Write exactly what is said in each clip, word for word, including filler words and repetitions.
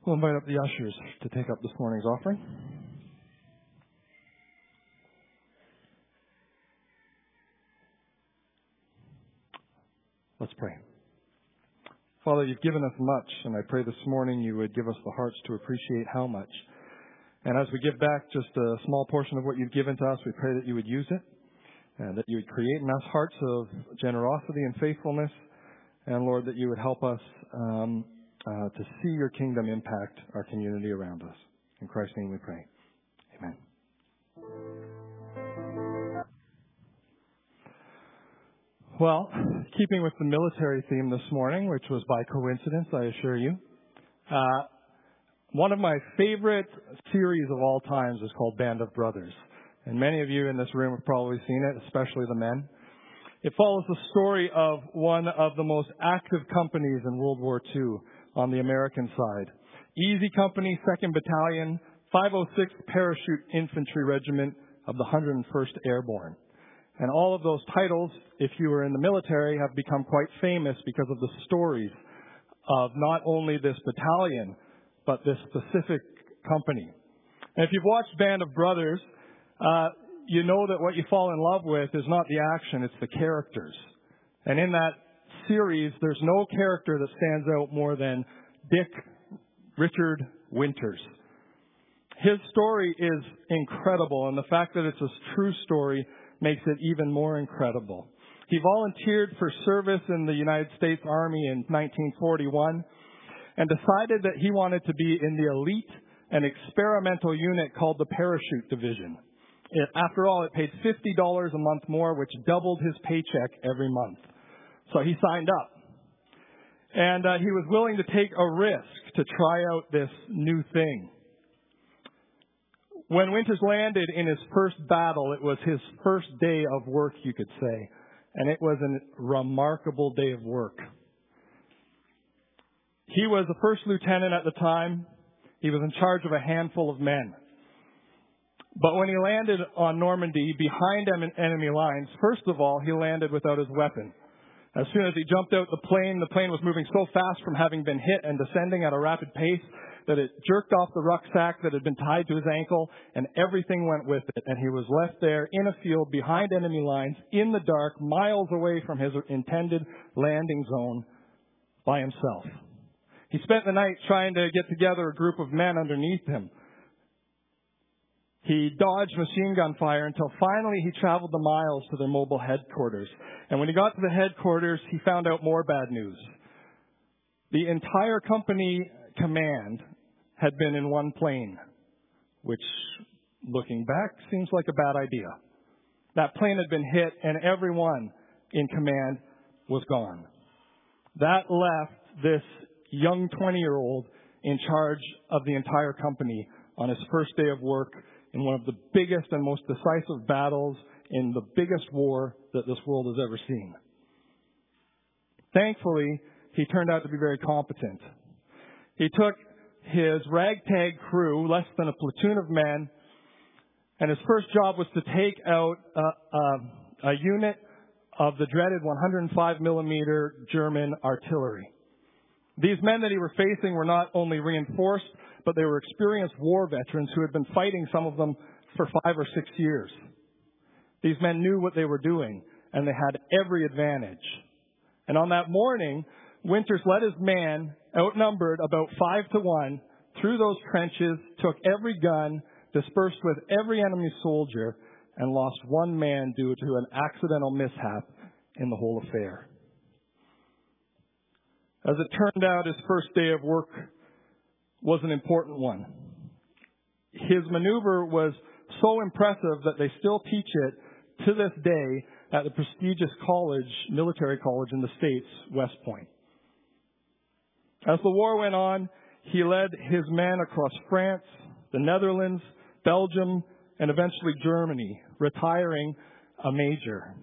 We'll invite up the ushers to take up this morning's offering. Let's pray. Father, you've given us much, and I pray this morning you would give us the hearts to appreciate how much. And as we give back just a small portion of what you've given to us, we pray that you would use it, and that you would create in us hearts of generosity and faithfulness, and Lord, that you would help us um, uh, to see your kingdom impact our community around us. In Christ's name we pray. Amen. Well, keeping with the military theme this morning, which was by coincidence, I assure you, uh, one of my favorite series of all times is called Band of Brothers. And many of you in this room have probably seen it, especially the men. It follows the story of one of the most active companies in World War Two on the American side. Easy Company, second Battalion, five oh sixth Parachute Infantry Regiment of the one hundred first Airborne. And all of those titles, if you were in the military, have become quite famous because of the stories of not only this battalion, but this specific company. And if you've watched Band of Brothers, uh, you know that what you fall in love with is not the action, it's the characters. And in that series, there's no character that stands out more than Dick Richard Winters. His story is incredible, and the fact that it's a true story makes it even more incredible. He volunteered for service in the United States Army in nineteen forty-one and decided that he wanted to be in the elite and experimental unit called the Parachute Division. It, after all, it paid fifty dollars a month more, which doubled his paycheck every month. So he signed up. And uh, he was willing to take a risk to try out this new thing. When Winters landed in his first battle, it was his first day of work, you could say. And it was a remarkable day of work. He was a first lieutenant at the time. He was in charge of a handful of men. But when he landed on Normandy behind enemy lines, first of all, he landed without his weapon. As soon as he jumped out the plane, the plane was moving so fast from having been hit and descending at a rapid pace that it jerked off the rucksack that had been tied to his ankle, and everything went with it. And he was left there in a field behind enemy lines, in the dark, miles away from his intended landing zone by himself. He spent the night trying to get together a group of men underneath him. He dodged machine gun fire until finally he traveled the miles to their mobile headquarters. And when he got to the headquarters, he found out more bad news. The entire company command had been in one plane, which, looking back, seems like a bad idea. That plane had been hit, and everyone in command was gone. That left this young twenty-year-old in charge of the entire company on his first day of work in one of the biggest and most decisive battles in the biggest war that this world has ever seen. Thankfully, he turned out to be very competent. He took his ragtag crew, less than a platoon of men, and his first job was to take out a, a, a unit of the dreaded one hundred five millimeter German artillery. These men that he were facing were not only reinforced, but they were experienced war veterans who had been fighting, some of them, for five or six years. These men knew what they were doing, and they had every advantage. And on that morning, Winters led his men, outnumbered about five to one, through those trenches, took every gun, dispersed with every enemy soldier, and lost one man due to an accidental mishap in the whole affair. As it turned out, his first day of work was an important one. His maneuver was so impressive that they still teach it to this day at the prestigious college, military college in the States, West Point. As the war went on, he led his men across France, the Netherlands, Belgium, and eventually Germany, retiring a major.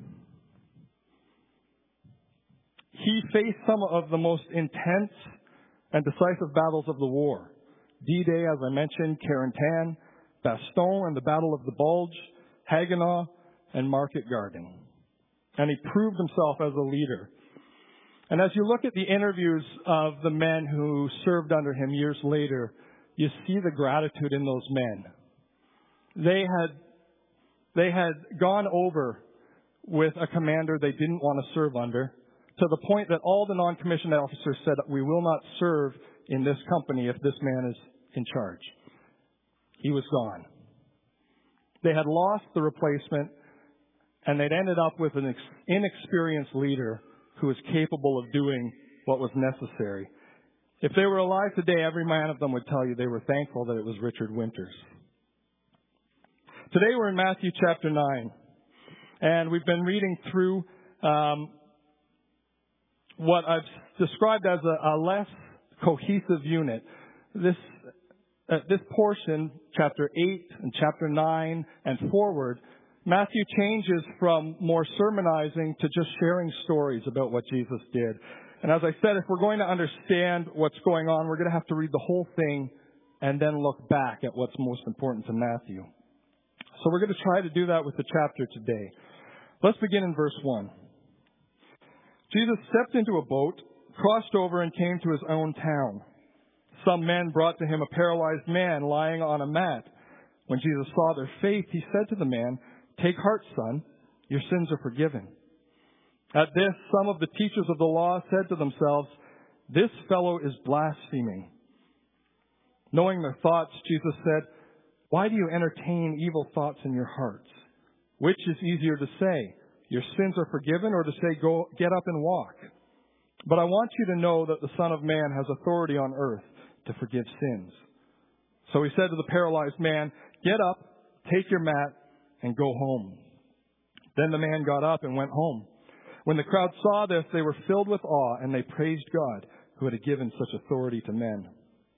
He faced some of the most intense and decisive battles of the war. D-Day, as I mentioned, Carentan, Bastogne and the Battle of the Bulge, Haguenau, and Market Garden. And he proved himself as a leader. And as you look at the interviews of the men who served under him years later, you see the gratitude in those men. They had, they had gone over with a commander they didn't want to serve under, to the point that all the non-commissioned officers said, we will not serve in this company if this man is in charge. He was gone. They had lost the replacement, and they'd ended up with an inexperienced leader who was capable of doing what was necessary. If they were alive today, every man of them would tell you they were thankful that it was Richard Winters. Today we're in Matthew chapter nine, and we've been reading through um, what I've described as a, a less cohesive unit. This uh, this portion, chapter eight and chapter nine and forward, Matthew changes from more sermonizing to just sharing stories about what Jesus did. And as I said, if we're going to understand what's going on, we're going to have to read the whole thing and then look back at what's most important to Matthew. So we're going to try to do that with the chapter today. Let's begin in verse one. Jesus stepped into a boat, crossed over, and came to his own town. Some men brought to him a paralyzed man lying on a mat. When Jesus saw their faith, he said to the man, "Take heart, son, your sins are forgiven." At this, some of the teachers of the law said to themselves, "This fellow is blaspheming." Knowing their thoughts, Jesus said, "Why do you entertain evil thoughts in your hearts? Which is easier to say, 'Your sins are forgiven,' or to say, 'Go, get up and walk'? But I want you to know that the Son of Man has authority on earth to forgive sins." So he said to the paralyzed man, "Get up, take your mat, and go home." Then the man got up and went home. When the crowd saw this, they were filled with awe, and they praised God, who had given such authority to men.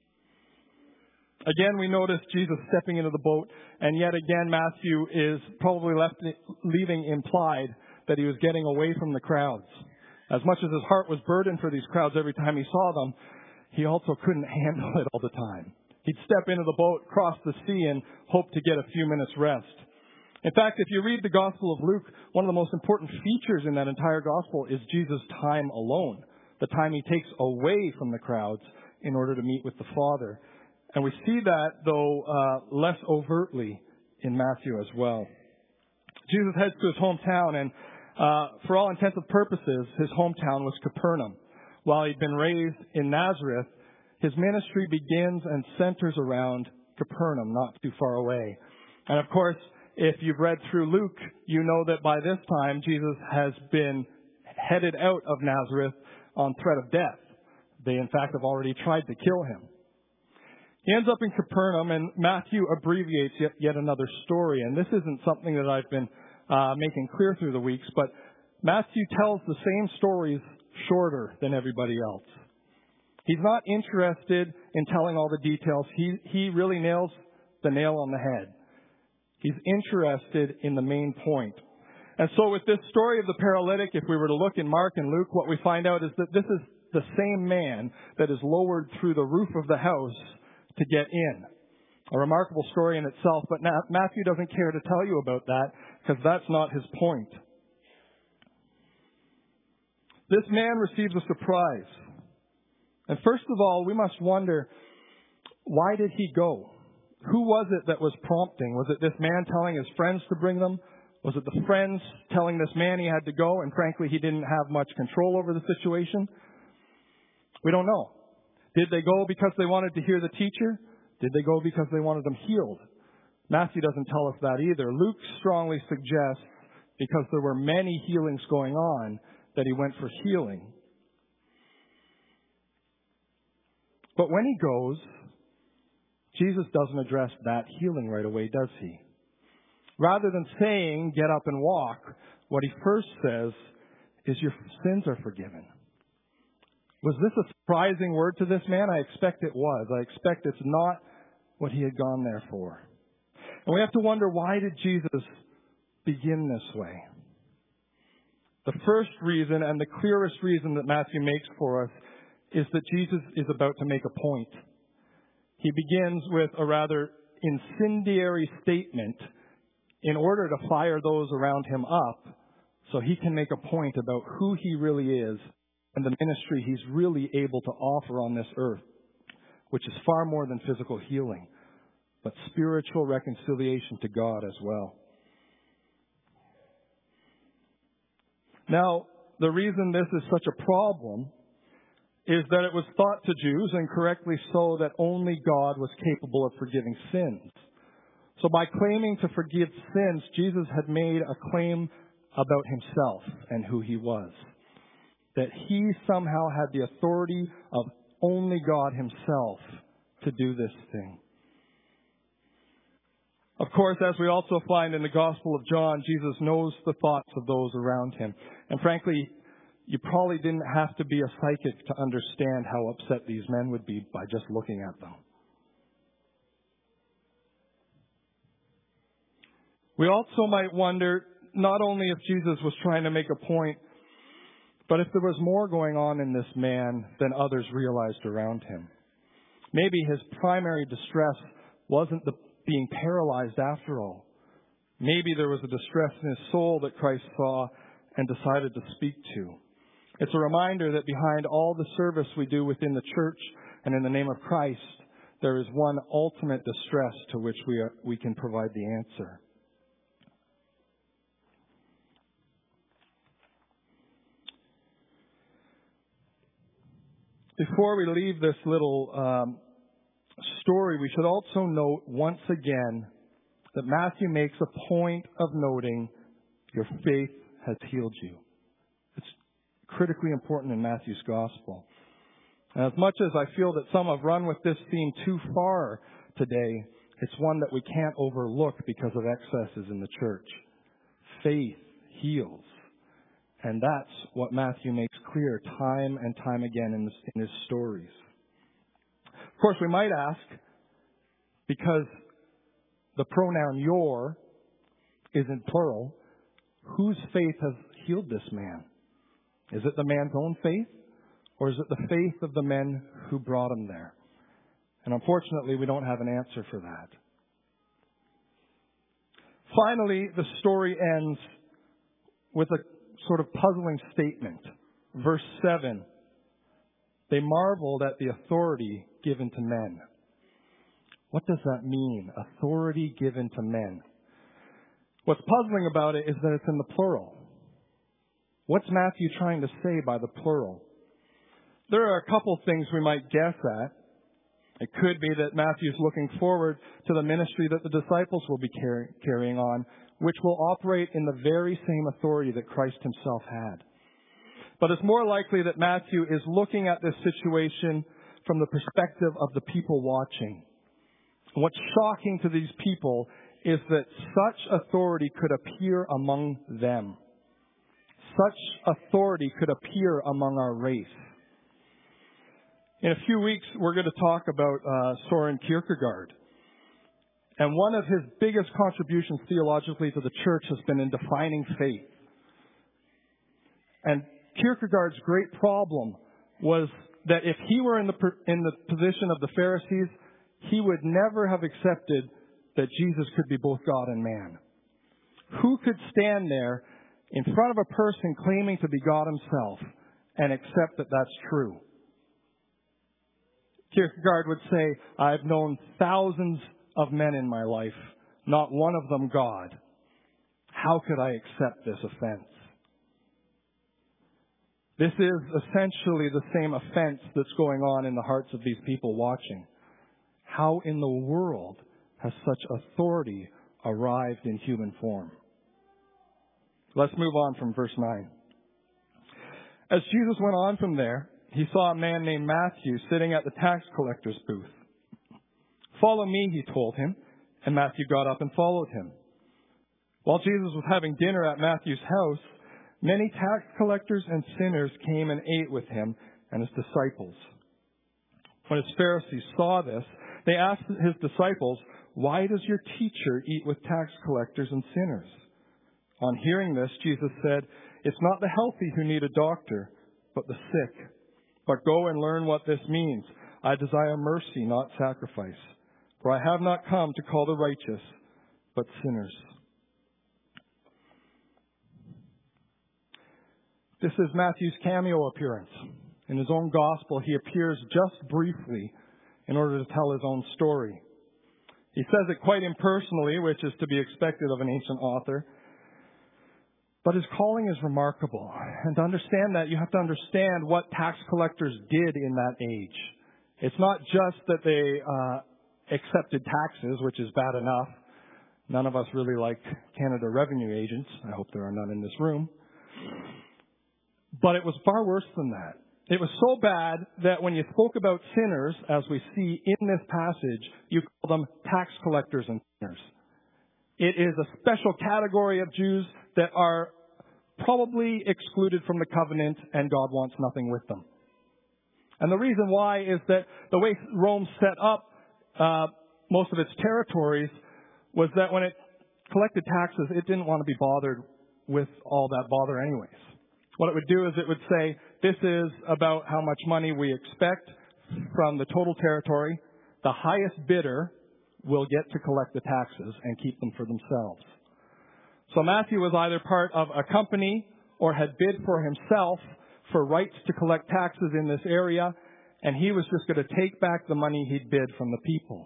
Again, we notice Jesus stepping into the boat, and yet again, Matthew is probably left leaving implied that he was getting away from the crowds. As much as his heart was burdened for these crowds every time he saw them, he also couldn't handle it all the time. He'd step into the boat, cross the sea, and hope to get a few minutes rest. In fact, if you read the Gospel of Luke, one of the most important features in that entire Gospel is Jesus' time alone, the time he takes away from the crowds in order to meet with the Father. And we see that, though, uh, less overtly in Matthew as well. Jesus heads to his hometown, and uh, for all intents and purposes, his hometown was Capernaum. While he'd been raised in Nazareth, his ministry begins and centers around Capernaum, not too far away. And of course, if you've read through Luke, you know that by this time, Jesus has been headed out of Nazareth on threat of death. They, in fact, have already tried to kill him. He ends up in Capernaum, and Matthew abbreviates yet, yet another story. And this isn't something that I've been uh, making clear through the weeks, but Matthew tells the same stories shorter than everybody else. He's not interested in telling all the details. He, he really nails the nail on the head. He's interested in the main point. And so with this story of the paralytic, if we were to look in Mark and Luke, what we find out is that this is the same man that is lowered through the roof of the house to get in. A remarkable story in itself, but Matthew doesn't care to tell you about that because that's not his point. This man receives a surprise. And first of all, we must wonder, why did he go? Who was it that was prompting? Was it this man telling his friends to bring them? Was it the friends telling this man he had to go, and frankly, he didn't have much control over the situation? We don't know. Did they go because they wanted to hear the teacher? Did they go because they wanted him healed? Matthew doesn't tell us that either. Luke strongly suggests because there were many healings going on that he went for healing. But when he goes, Jesus doesn't address that healing right away, does he? Rather than saying, "Get up and walk," what he first says is, "Your sins are forgiven." Was this a surprising word to this man? I expect it was. I expect it's not what he had gone there for. And we have to wonder, why did Jesus begin this way? The first reason, and the clearest reason that Matthew makes for us, is that Jesus is about to make a point. He begins with a rather incendiary statement in order to fire those around him up so he can make a point about who he really is and the ministry he's really able to offer on this earth, which is far more than physical healing, but spiritual reconciliation to God as well. Now, the reason this is such a problem is that it was thought to Jews, and correctly so, that only God was capable of forgiving sins. So by claiming to forgive sins, Jesus had made a claim about himself and who he was. That he somehow had the authority of only God himself to do this thing. Of course, as we also find in the Gospel of John, Jesus knows the thoughts of those around him. And frankly, you probably didn't have to be a psychic to understand how upset these men would be by just looking at them. We also might wonder not only if Jesus was trying to make a point, but if there was more going on in this man than others realized around him. Maybe his primary distress wasn't the being paralyzed after all. Maybe there was a distress in his soul that Christ saw and decided to speak to. It's a reminder that behind all the service we do within the church and in the name of Christ, there is one ultimate distress to which we are, we can provide the answer. Before we leave this little um, story, we should also note once again that Matthew makes a point of noting your faith has healed you. It's critically important in Matthew's gospel. And as much as I feel that some have run with this theme too far today, it's one that we can't overlook because of excesses in the church. Faith heals. And that's what Matthew makes clear time and time again in, this, in his stories. Of course, we might ask, because the pronoun your is in plural, whose faith has healed this man? Is it the man's own faith? Or is it the faith of the men who brought him there? And unfortunately, we don't have an answer for that. Finally, the story ends with a sort of puzzling statement. Verse seven. They marveled at the authority given to men. What does that mean? Authority given to men. What's puzzling about it is that it's in the plural. What's Matthew trying to say by the plural? There are a couple things we might guess at. It could be that Matthew's looking forward to the ministry that the disciples will be carry, carrying on, which will operate in the very same authority that Christ himself had. But it's more likely that Matthew is looking at this situation from the perspective of the people watching. What's shocking to these people is that such authority could appear among them. Such authority could appear among our race. In a few weeks, we're going to talk about uh, Soren Kierkegaard. And one of his biggest contributions theologically to the church has been in defining faith. And Kierkegaard's great problem was that if he were in the in the position of the Pharisees, he would never have accepted that Jesus could be both God and man. Who could stand there in front of a person claiming to be God himself and accept that that's true? Kierkegaard would say, I've known thousands of men in my life, not one of them God. How could I accept this offense? This is essentially the same offense that's going on in the hearts of these people watching. How in the world has such authority arrived in human form? Let's move on from verse nine. As Jesus went on from there, he saw a man named Matthew sitting at the tax collector's booth. Follow me, he told him, and Matthew got up and followed him. While Jesus was having dinner at Matthew's house, many tax collectors and sinners came and ate with him and his disciples. When his Pharisees saw this, they asked his disciples, why does your teacher eat with tax collectors and sinners? On hearing this, Jesus said, it's not the healthy who need a doctor, but the sick. But go and learn what this means. I desire mercy, not sacrifice. For I have not come to call the righteous, but sinners. This is Matthew's cameo appearance. In his own gospel, he appears just briefly in order to tell his own story. He says it quite impersonally, which is to be expected of an ancient author. But his calling is remarkable. And to understand that, you have to understand what tax collectors did in that age. It's not just that they uh, accepted taxes, which is bad enough. None of us really like Canada revenue agents. I hope there are none in this room. But it was far worse than that. It was so bad that when you spoke about sinners, as we see in this passage, you call them tax collectors and sinners. It is a special category of Jews that are probably excluded from the covenant, and God wants nothing with them. And the reason why is that the way Rome set up uh, most of its territories was that when it collected taxes, it didn't want to be bothered with all that bother anyways. What it would do is it would say, this is about how much money we expect from the total territory. The highest bidder will get to collect the taxes and keep them for themselves. So Matthew was either part of a company or had bid for himself for rights to collect taxes in this area, and he was just going to take back the money he'd bid from the people.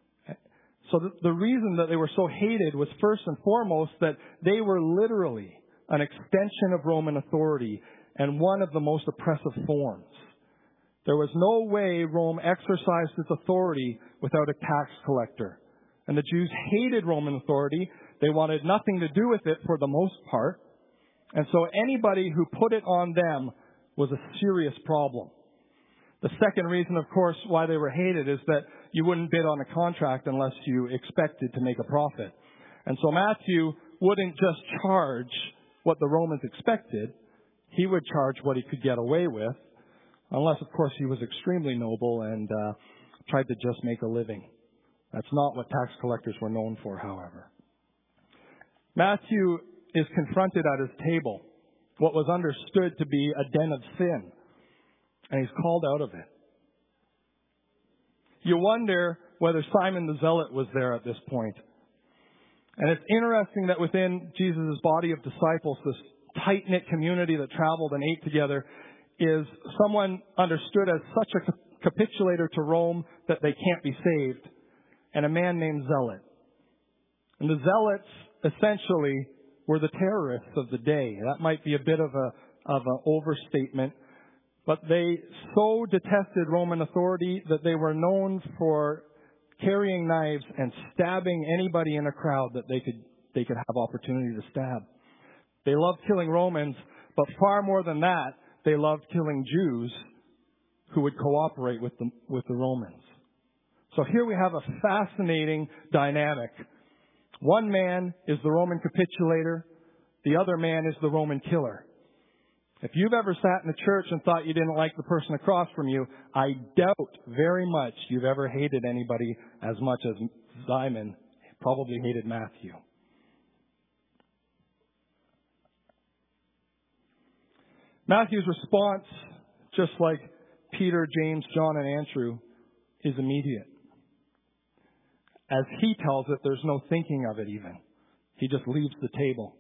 So the, the reason that they were so hated was first and foremost that they were literally an extension of Roman authority and one of the most oppressive forms. There was no way Rome exercised its authority without a tax collector. And the Jews hated Roman authority. They wanted nothing to do with it for the most part. And so anybody who put it on them was a serious problem. The second reason, of course, why they were hated is that you wouldn't bid on a contract unless you expected to make a profit. And so Matthew wouldn't just charge what the Romans expected. He would charge what he could get away with, unless, of course, he was extremely noble and uh, tried to just make a living. That's not what tax collectors were known for, however. Matthew is confronted at his table, what was understood to be a den of sin, and he's called out of it. You wonder whether Simon the Zealot was there at this point. And it's interesting that within Jesus' body of disciples, this tight-knit community that traveled and ate together, is someone understood as such a capitulator to Rome that they can't be saved, and a man named Zealot. And the Zealots essentially were the terrorists of the day. That might be a bit of a of an overstatement, but they so detested Roman authority that they were known for carrying knives and stabbing anybody in a crowd that they could they could have opportunity to stab. They loved killing Romans, but far more than that, they loved killing Jews who would cooperate with the, with the Romans. So here we have a fascinating dynamic. One man is the Roman capitulator. The other man is the Roman killer. If you've ever sat in a church and thought you didn't like the person across from you, I doubt very much you've ever hated anybody as much as Simon probably hated Matthew. Matthew's response, just like Peter, James, John, and Andrew, is immediate. As he tells it, there's no thinking of it even. He just leaves the table.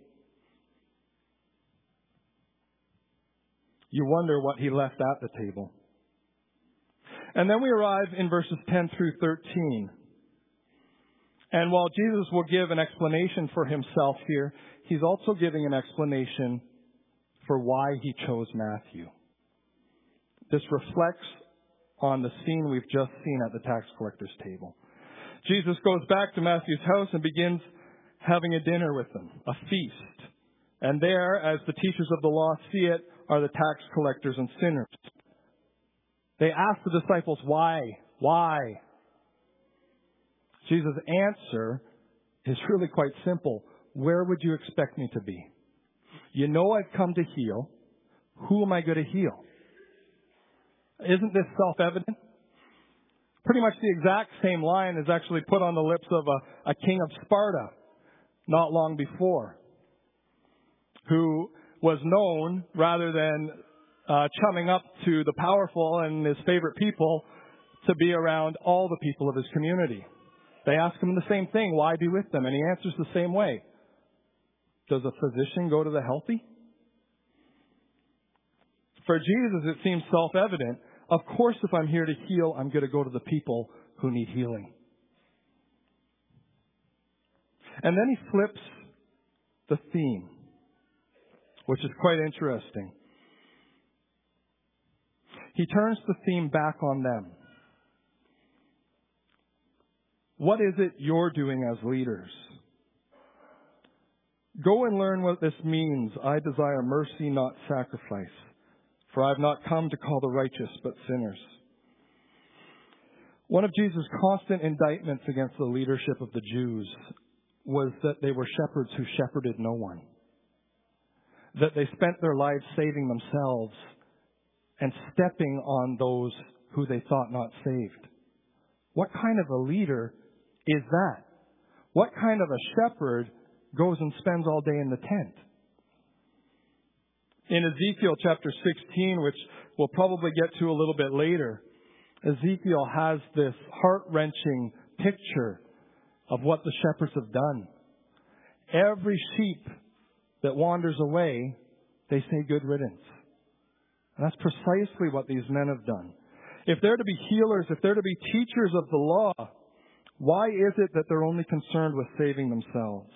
You wonder what he left at the table. And then we arrive in verses ten through thirteen. And while Jesus will give an explanation for himself here, he's also giving an explanation for why he chose Matthew. This reflects on the scene we've just seen at the tax collector's table. Jesus goes back to Matthew's house and begins having a dinner with them, a feast. And there, as the teachers of the law see it, are the tax collectors and sinners. They ask the disciples, why? Why? Jesus' answer is really quite simple. Where would you expect me to be? You know I've come to heal. Who am I going to heal? Isn't this self-evident? Pretty much the exact same line is actually put on the lips of a, a king of Sparta not long before, who was known, rather than uh, chumming up to the powerful and his favorite people, to be around all the people of his community. They ask him the same thing, why be with them? And he answers the same way. Does a physician go to the healthy? For Jesus, it seems self-evident. Of course, if I'm here to heal, I'm going to go to the people who need healing. And then he flips the theme, which is quite interesting. He turns the theme back on them. What is it you're doing as leaders? Go and learn what this means. I desire mercy, not sacrifice. For I have not come to call the righteous, but sinners. One of Jesus' constant indictments against the leadership of the Jews was that they were shepherds who shepherded no one. That they spent their lives saving themselves and stepping on those who they thought not saved. What kind of a leader is that? What kind of a shepherd goes and spends all day in the tent? In Ezekiel chapter sixteen, which we'll probably get to a little bit later, Ezekiel has this heart-wrenching picture of what the shepherds have done. Every sheep that wanders away, they say good riddance. And that's precisely what these men have done. If they're to be healers, if they're to be teachers of the law, why is it that they're only concerned with saving themselves?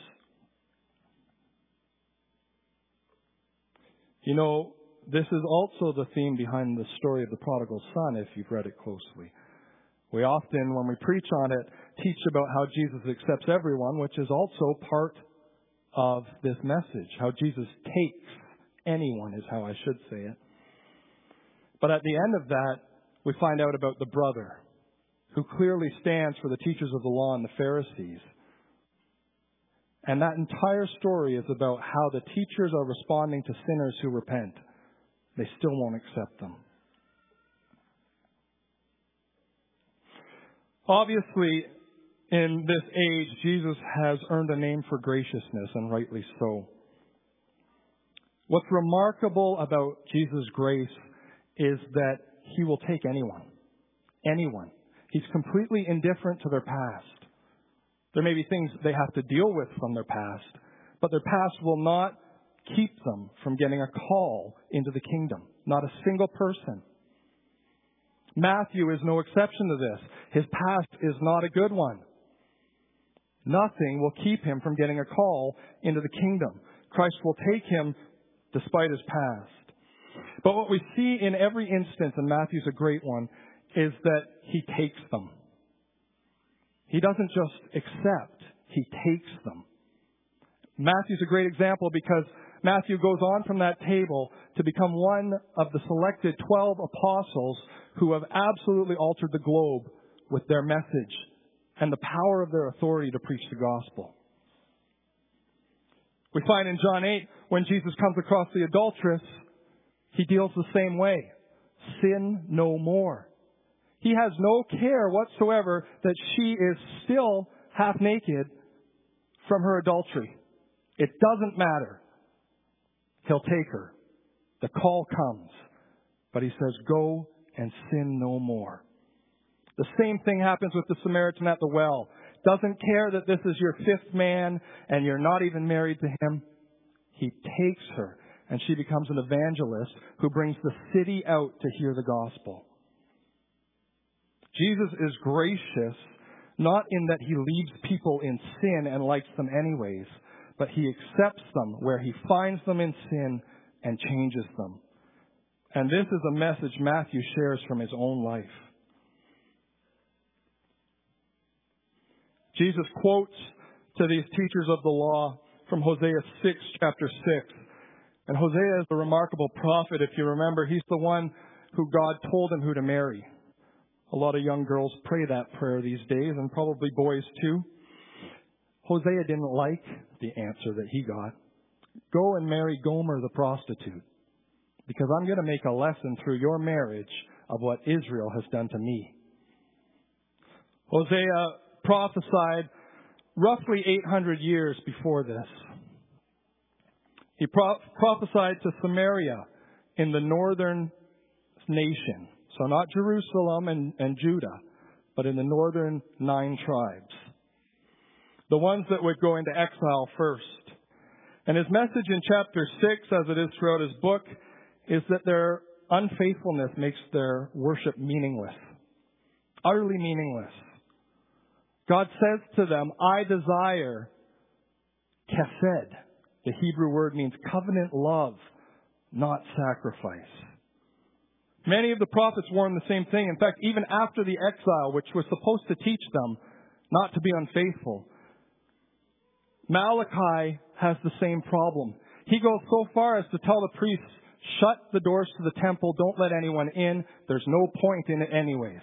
You know, this is also the theme behind the story of the prodigal son, if you've read it closely. We often, when we preach on it, teach about how Jesus accepts everyone, which is also part of this message. How Jesus takes anyone is how I should say it. But at the end of that, we find out about the brother, who clearly stands for the teachers of the law and the Pharisees. And that entire story is about how the teachers are responding to sinners who repent. They still won't accept them. Obviously, in this age, Jesus has earned a name for graciousness, and rightly so. What's remarkable about Jesus' grace is that he will take anyone. Anyone. He's completely indifferent to their past. There may be things they have to deal with from their past, but their past will not keep them from getting a call into the kingdom. Not a single person. Matthew is no exception to this. His past is not a good one. Nothing will keep him from getting a call into the kingdom. Christ will take him despite his past. But what we see in every instance, and Matthew's a great one, is that he takes them. He doesn't just accept, he takes them. Matthew's a great example because Matthew goes on from that table to become one of the selected twelve apostles who have absolutely altered the globe with their message and the power of their authority to preach the gospel. We find in John eight, when Jesus comes across the adulteress, he deals the same way. Sin no more. He has no care whatsoever that she is still half naked from her adultery. It doesn't matter. He'll take her. The call comes. But he says, go and sin no more. The same thing happens with the Samaritan at the well. Doesn't care that this is your fifth man and you're not even married to him. He takes her and she becomes an evangelist who brings the city out to hear the gospel. Jesus is gracious, not in that he leaves people in sin and likes them anyways, but he accepts them where he finds them in sin and changes them. And this is a message Matthew shares from his own life. Jesus quotes to these teachers of the law from Hosea six, chapter six. And Hosea is a remarkable prophet. If you remember, he's the one who God told him who to marry. A lot of young girls pray that prayer these days, and probably boys too. Hosea didn't like the answer that he got. Go and marry Gomer the prostitute, because I'm going to make a lesson through your marriage of what Israel has done to me. Hosea prophesied roughly eight hundred years before this. He pro- prophesied to Samaria in the northern nation. So not Jerusalem and, and Judah, but in the northern nine tribes. The ones that would go into exile first. And his message in chapter six, as it is throughout his book, is that there unfaithfulness makes their worship meaningless. Utterly meaningless. God says to them, I desire chesed. The Hebrew word means covenant love, not sacrifice. Many of the prophets warned the same thing. In fact, even after the exile, which was supposed to teach them not to be unfaithful, Malachi has the same problem. He goes so far as to tell the priests, shut the doors to the temple, don't let anyone in. There's no point in it anyways.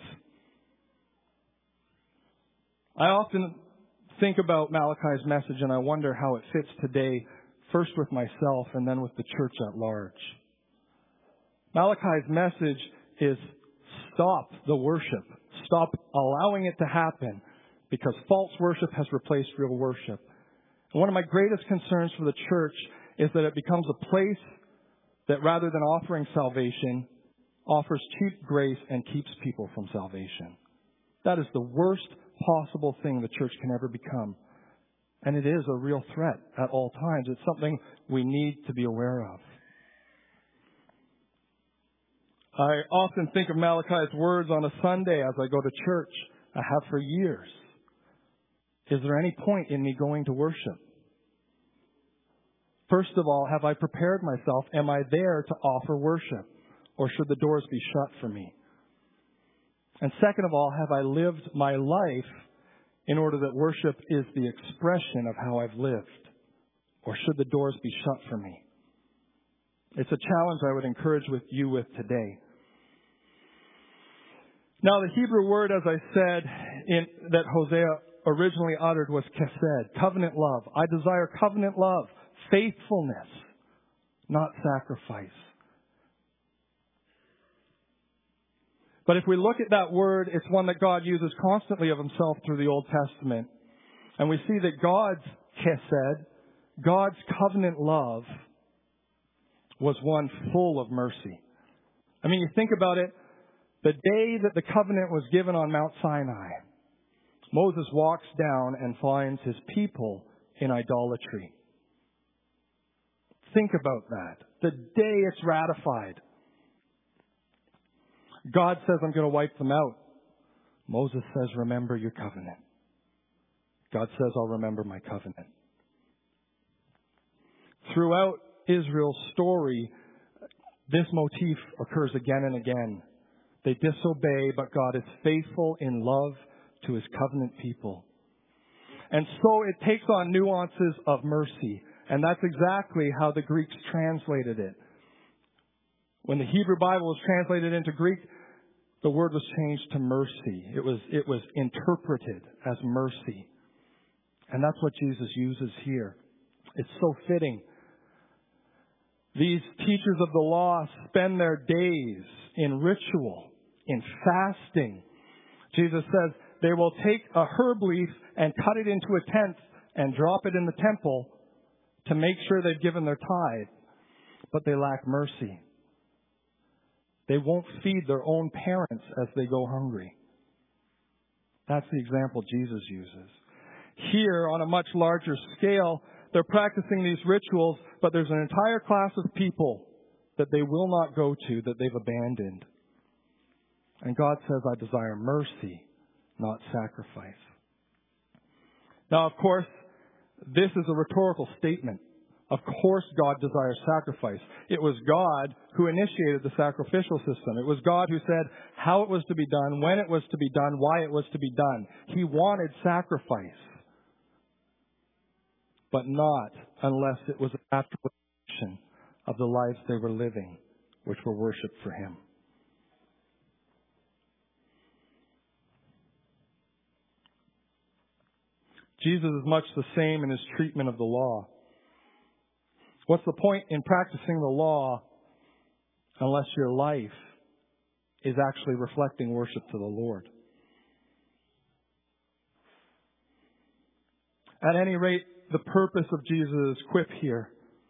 I often think about Malachi's message and I wonder how it fits today, first with myself and then with the church at large. Malachi's message is stop the worship. Stop allowing it to happen because false worship has replaced real worship. And one of my greatest concerns for the church is that it becomes a place that rather than offering salvation, offers cheap grace and keeps people from salvation. That is the worst possible thing the church can ever become. And it is a real threat at all times. It's something we need to be aware of. I often think of Malachi's words on a Sunday as I go to church. I have for years. Is there any point in me going to worship? First of all, have I prepared myself? Am I there to offer worship? Or should the doors be shut for me? And second of all, have I lived my life in order that worship is the expression of how I've lived? Or should the doors be shut for me? It's a challenge I would encourage with you with today. Now, the Hebrew word, as I said, in, that Hosea originally uttered was chesed, covenant love. I desire covenant love, faithfulness, not sacrifice. But if we look at that word, it's one that God uses constantly of himself through the Old Testament. And we see that God's chesed, God's covenant love, was one full of mercy. I mean, you think about it, the day that the covenant was given on Mount Sinai, Moses walks down and finds his people in idolatry. Think about that. The day it's ratified. God says, I'm going to wipe them out. Moses says, remember your covenant. God says, I'll remember my covenant. Throughout Israel's story, this motif occurs again and again. They disobey, but God is faithful in love to his covenant people. And so it takes on nuances of mercy. And that's exactly how the Greeks translated it. When the Hebrew Bible was translated into Greek, the word was changed to mercy. It was, it was interpreted as mercy. And that's what Jesus uses here. It's so fitting. These teachers of the law spend their days in ritual, in fasting. Jesus says they will take a herb leaf and cut it into a tent and drop it in the temple to make sure they've given their tithe. But they lack mercy. They won't feed their own parents as they go hungry. That's the example Jesus uses. Here, on a much larger scale, they're practicing these rituals, but there's an entire class of people that they will not go to, that they've abandoned. And God says, I desire mercy, not sacrifice. Now, of course, this is a rhetorical statement. Of course God desires sacrifice. It was God who initiated the sacrificial system. It was God who said how it was to be done, when it was to be done, why it was to be done. He wanted sacrifice. But not unless it was an afterward of the lives they were living, which were worship for him. Jesus is much the same in his treatment of the law. What's the point in practicing the law unless your life is actually reflecting worship to the Lord? At any rate, the purpose of Jesus' quip here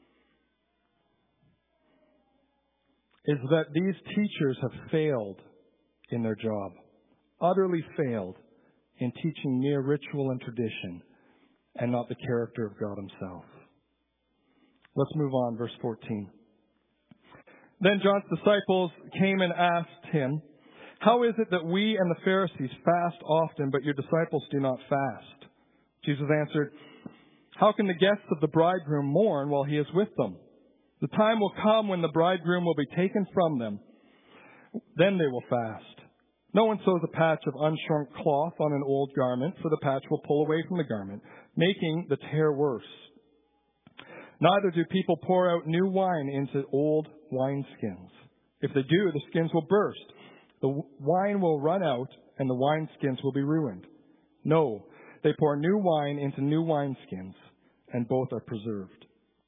is that these teachers have failed in their job, utterly failed in teaching mere ritual and tradition and not the character of God himself. Let's move on, verse fourteen. Then John's disciples came and asked him, "How is it that we and the Pharisees fast often, but your disciples do not fast?" Jesus answered, "How can the guests of the bridegroom mourn while he is with them? The time will come when the bridegroom will be taken from them. Then they will fast. No one sews a patch of unshrunk cloth on an old garment, for the patch will pull away from the garment, making the tear worse. Neither do people pour out new wine into old wineskins. If they do, the skins will burst. The wine will run out, and the wineskins will be ruined. No, they pour new wine into new wineskins, and both are preserved."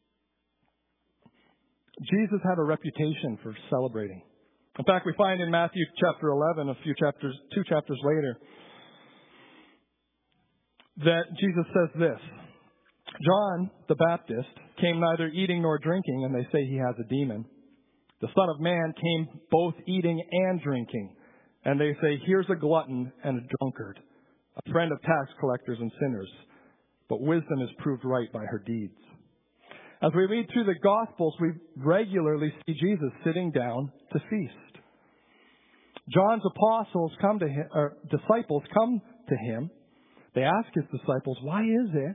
Jesus had a reputation for celebrating. In fact, we find in Matthew chapter eleven, a few chapters, two chapters later, that Jesus says this, "John the Baptist came neither eating nor drinking, and they say he has a demon. The Son of Man came both eating and drinking, and they say, here's a glutton and a drunkard, a friend of tax collectors and sinners. But wisdom is proved right by her deeds." As we read through the Gospels, we regularly see Jesus sitting down to feast. John's apostles come to him, or disciples come to him. They ask his disciples, why is it?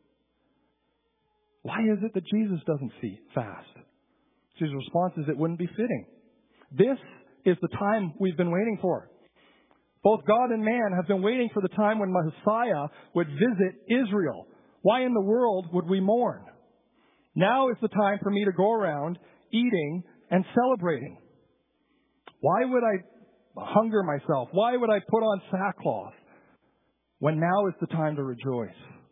Why is it that Jesus doesn't fast? Jesus' response is, it wouldn't be fitting. This is the time we've been waiting for. Both God and man have been waiting for the time when Messiah would visit Israel. Why in the world would we mourn? Now is the time for me to go around eating and celebrating. Why would I hunger myself? Why would I put on sackcloth when now is the time to rejoice?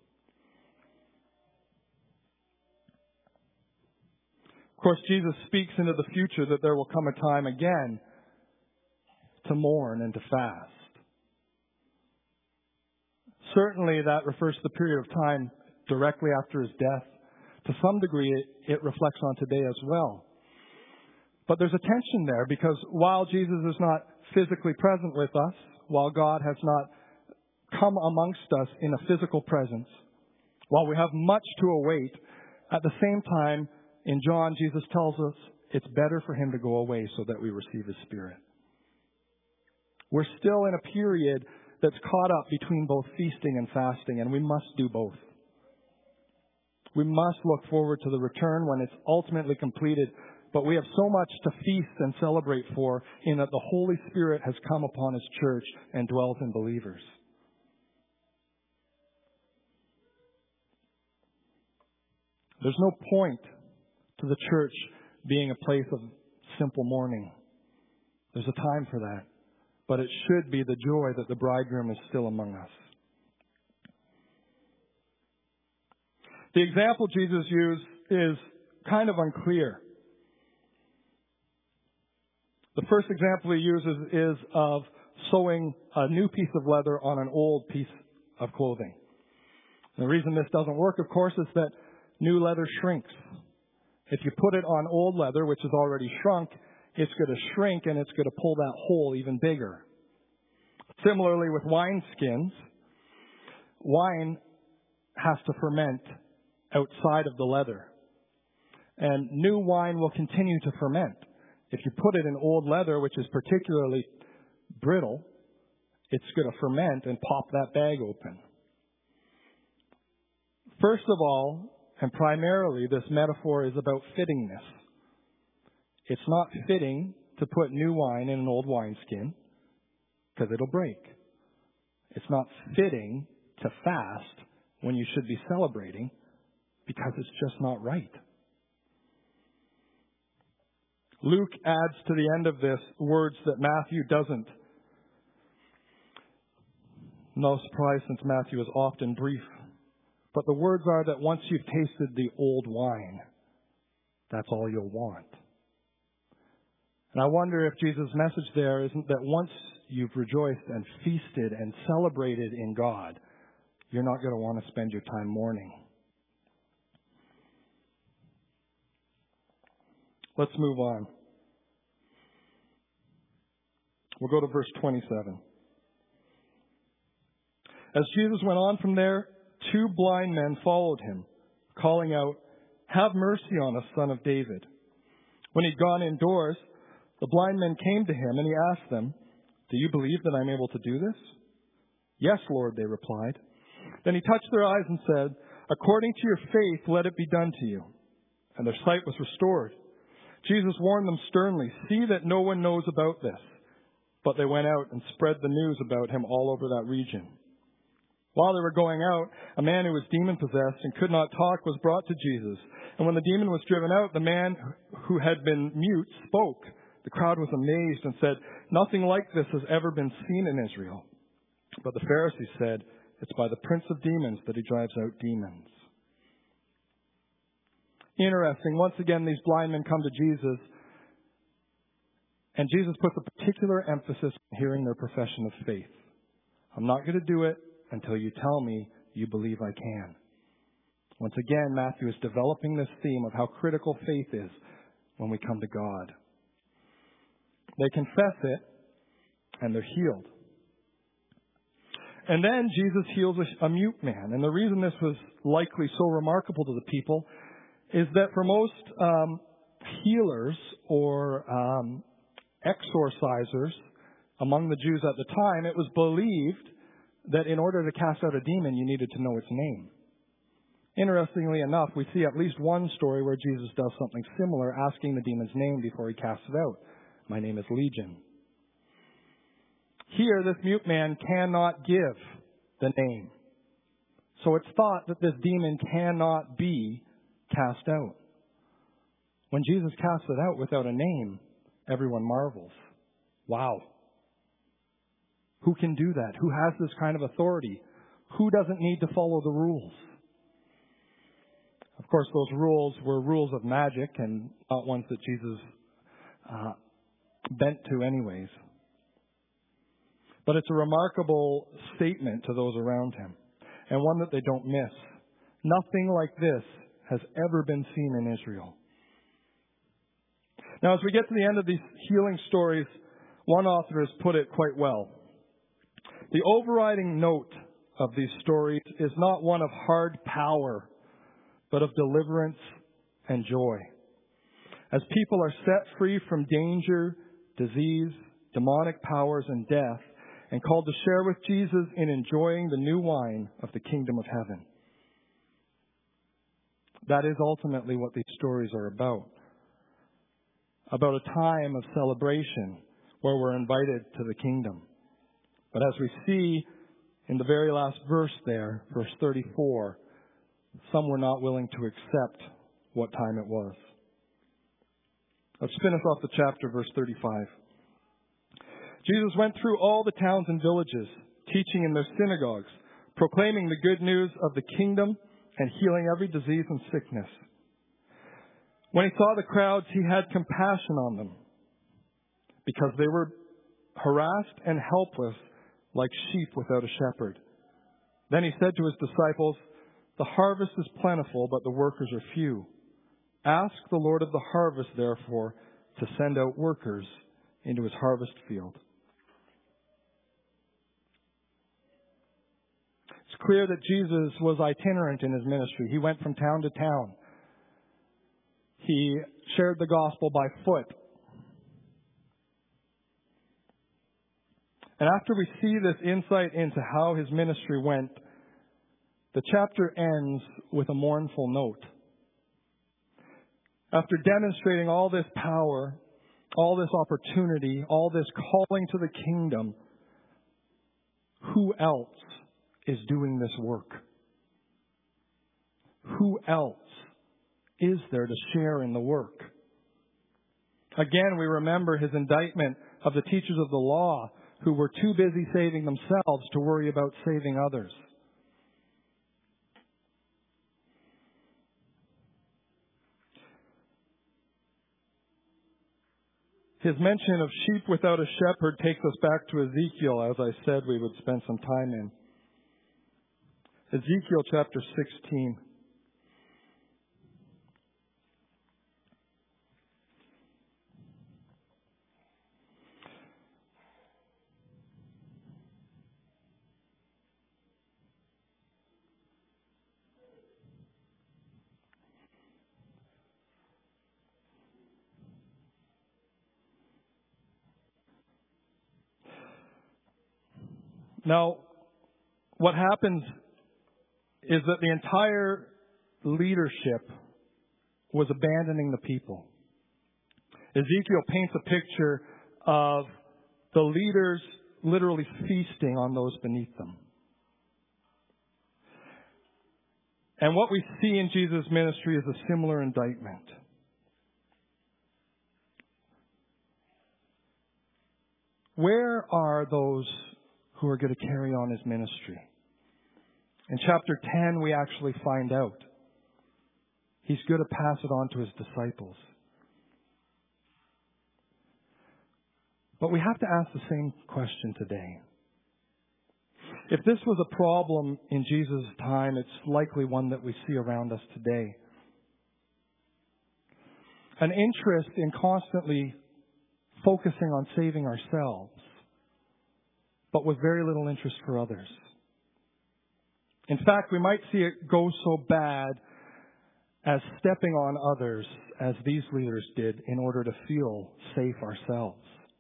Of course, Jesus speaks into the future that there will come a time again to mourn and to fast. Certainly that refers to the period of time directly after his death. To some degree, it, it reflects on today as well. But there's a tension there because while Jesus is not physically present with us, while God has not come amongst us in a physical presence, while we have much to await, at the same time, in John, Jesus tells us it's better for him to go away so that we receive his Spirit. We're still in a period that's caught up between both feasting and fasting, and we must do both. We must look forward to the return when it's ultimately completed, but we have so much to feast and celebrate for in that the Holy Spirit has come upon his church and dwells in believers. There's no point to the church being a place of simple mourning. There's a time for that. But it should be the joy that the bridegroom is still among us. The example Jesus used is kind of unclear. The first example he uses is of sewing a new piece of leather on an old piece of clothing. And the reason this doesn't work, of course, is that new leather shrinks. If you put it on old leather, which is already shrunk, it's going to shrink and it's going to pull that hole even bigger. Similarly with wine skins, wine has to ferment outside of the leather. And new wine will continue to ferment. If you put it in old leather, which is particularly brittle, it's going to ferment and pop that bag open. First of all, and primarily, this metaphor is about fittingness. It's not fitting to put new wine in an old wineskin because it'll break. It's not fitting to fast when you should be celebrating because it's just not right. Luke adds to the end of this words that Matthew doesn't. No surprise since Matthew is often brief. But the words are that once you've tasted the old wine, that's all you'll want. And I wonder if Jesus' message there isn't that once you've rejoiced and feasted and celebrated in God, you're not going to want to spend your time mourning. Let's move on. We'll go to verse twenty-seven. As Jesus went on from there, two blind men followed him, calling out, "Have mercy on us, Son of David." When he'd gone indoors, the blind men came to him, and he asked them, "Do you believe that I'm able to do this?" "Yes, Lord," they replied. Then he touched their eyes and said, "According to your faith, let it be done to you." And their sight was restored. Jesus warned them sternly, "See that no one knows about this." But they went out and spread the news about him all over that region. While they were going out, a man who was demon-possessed and could not talk was brought to Jesus. And when the demon was driven out, the man who had been mute spoke. The crowd was amazed and said, "Nothing like this has ever been seen in Israel." But the Pharisees said, "It's by the prince of demons that he drives out demons." Interesting. Once again, these blind men come to Jesus, and Jesus puts a particular emphasis on hearing their profession of faith. "I'm not going to do it until you tell me you believe I can." Once again, Matthew is developing this theme of how critical faith is when we come to God. They confess it, and they're healed. And then Jesus heals a, a mute man. And the reason this was likely so remarkable to the people is that for most um, healers or um, exorcisers among the Jews at the time, it was believed that in order to cast out a demon, you needed to know its name. Interestingly enough, we see at least one story where Jesus does something similar, asking the demon's name before he casts it out. "My name is Legion." Here, this mute man cannot give the name. So it's thought that this demon cannot be cast out. When Jesus casts it out without a name, everyone marvels. Wow. Who can do that? Who has this kind of authority? Who doesn't need to follow the rules? Of course, those rules were rules of magic and not ones that Jesus uh, bent to anyways. But it's a remarkable statement to those around him, and one that they don't miss. Nothing like this has ever been seen in Israel. Now, as we get to the end of these healing stories, one author has put it quite well. The overriding note of these stories is not one of hard power, but of deliverance and joy. As people are set free from danger, disease, demonic powers, and death, and called to share with Jesus in enjoying the new wine of the kingdom of heaven. That is ultimately what these stories are about. About a time of celebration where we're invited to the kingdom. But as we see in the very last verse there, verse thirty-four, some were not willing to accept what time it was. Let's finish off the chapter, verse thirty-five. Jesus went through all the towns and villages, teaching in their synagogues, proclaiming the good news of the kingdom and healing every disease and sickness. When he saw the crowds, he had compassion on them because they were harassed and helpless like sheep without a shepherd. Then he said to his disciples, "The harvest is plentiful, but the workers are few. Ask the Lord of the harvest, therefore, to send out workers into his harvest field." It's clear that Jesus was itinerant in his ministry. He went from town to town. He shared the gospel by foot. And after we see this insight into how his ministry went, the chapter ends with a mournful note. After demonstrating all this power, all this opportunity, all this calling to the kingdom, who else is doing this work? Who else is there to share in the work? Again, we remember his indictment of the teachers of the law who were too busy saving themselves to worry about saving others. His mention of sheep without a shepherd takes us back to Ezekiel, as I said we would spend some time in. Ezekiel chapter sixteen. Now, what happens is that the entire leadership was abandoning the people. Ezekiel paints a picture of the leaders literally feasting on those beneath them. And what we see in Jesus' ministry is a similar indictment. Where are those who are going to carry on his ministry? In chapter ten, we actually find out. He's going to pass it on to his disciples. But we have to ask the same question today. If this was a problem in Jesus' time, it's likely one that we see around us today. An interest in constantly focusing on saving ourselves, but with very little interest for others. In fact, we might see it go so bad as stepping on others as these leaders did in order to feel safe ourselves.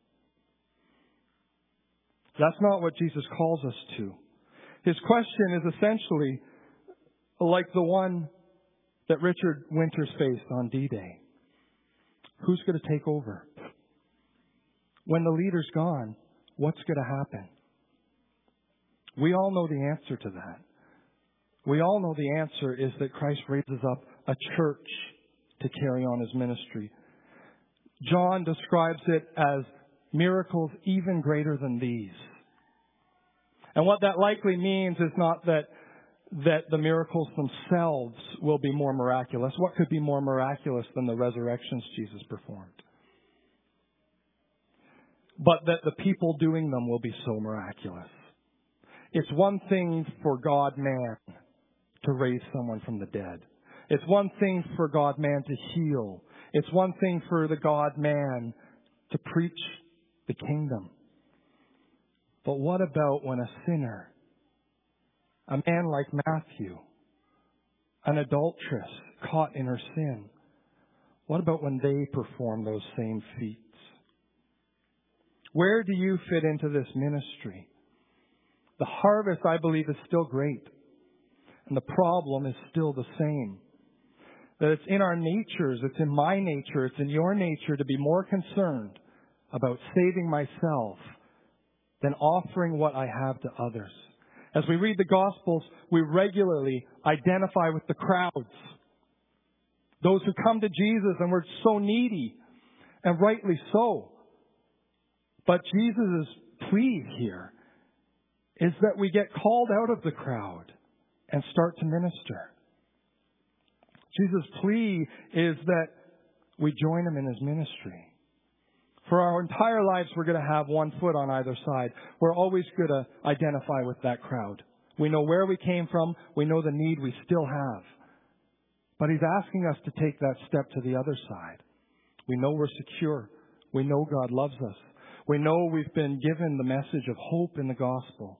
That's not what Jesus calls us to. His question is essentially like the one that Richard Winters faced on D-Day. Who's going to take over? When the leader's gone, what's going to happen? We all know the answer to that. We all know the answer is that Christ raises up a church to carry on his ministry. John describes it as miracles even greater than these. And what that likely means is not that that the miracles themselves will be more miraculous. What could be more miraculous than the resurrections Jesus performed? But that the people doing them will be so miraculous. It's one thing for God-man to raise someone from the dead. It's one thing for God-man to heal. It's one thing for the God-man to preach the kingdom. But what about when a sinner, a man like Matthew, an adulteress caught in her sin, what about when they perform those same feats? Where do you fit into this ministry? The harvest, I believe, is still great. And the problem is still the same. That it's in our natures, it's in my nature, it's in your nature to be more concerned about saving myself than offering what I have to others. As we read the Gospels, we regularly identify with the crowds. Those who come to Jesus and we're so needy, and rightly so. But Jesus' plea here is that we get called out of the crowd and start to minister. Jesus' plea is that we join him in his ministry. For our entire lives, we're going to have one foot on either side. We're always going to identify with that crowd. We know where we came from. We know the need we still have. But he's asking us to take that step to the other side. We know we're secure. We know God loves us. We know we've been given the message of hope in the gospel.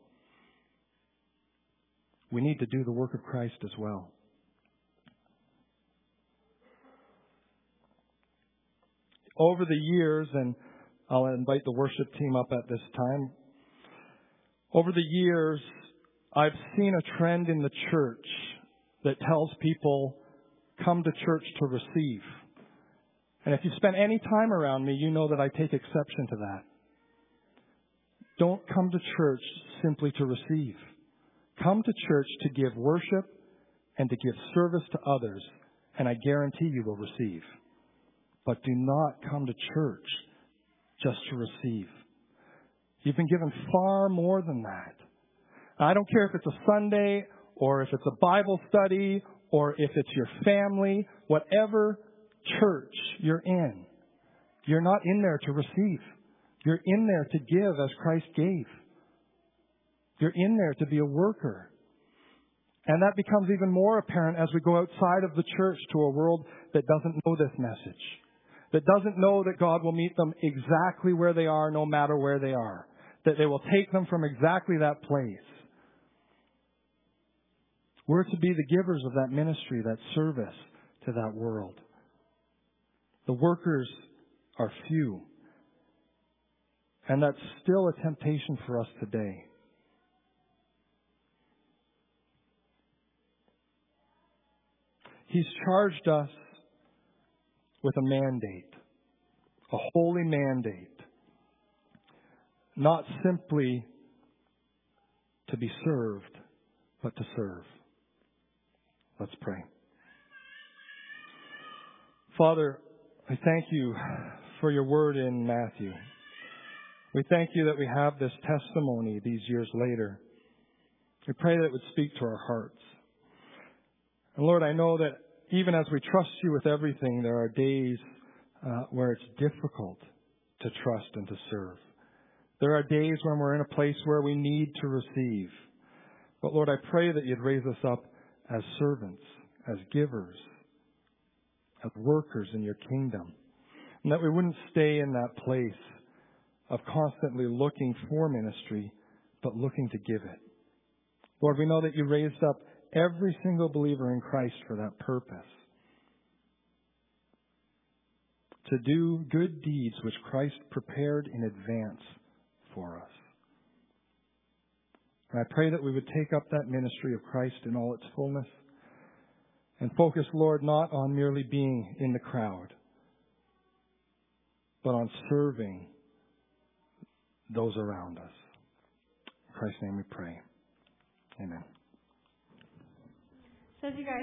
We need to do the work of Christ as well. Over the years, and I'll invite the worship team up at this time. Over the years, I've seen a trend in the church that tells people, come to church to receive. And if you spend any time around me, you know that I take exception to that. Don't come to church simply to receive. Come to church to give worship and to give service to others, and I guarantee you will receive. But do not come to church just to receive. You've been given far more than that. I don't care if it's a Sunday or if it's a Bible study or if it's your family, whatever church you're in, you're not in there to receive. You're in there to give as Christ gave. You're in there to be a worker. And that becomes even more apparent as we go outside of the church to a world that doesn't know this message. That doesn't know that God will meet them exactly where they are, no matter where they are. That they will take them from exactly that place. We're to be the givers of that ministry, that service to that world. The workers are few. And that's still a temptation for us today. He's charged us with a mandate, a holy mandate, not simply to be served, but to serve. Let's pray. Father, I thank you for your word in Matthew. We thank you that we have this testimony these years later. We pray that it would speak to our hearts. And Lord, I know that even as we trust you with everything, there are days uh, where it's difficult to trust and to serve. There are days when we're in a place where we need to receive. But Lord, I pray that you'd raise us up as servants, as givers, as workers in your kingdom. And that we wouldn't stay in that place of constantly looking for ministry, but looking to give it. Lord, we know that you raised up every single believer in Christ for that purpose. To do good deeds which Christ prepared in advance for us. And I pray that we would take up that ministry of Christ in all its fullness and focus, Lord, not on merely being in the crowd, but on serving those around us. In Christ's name we pray. Amen. So as you guys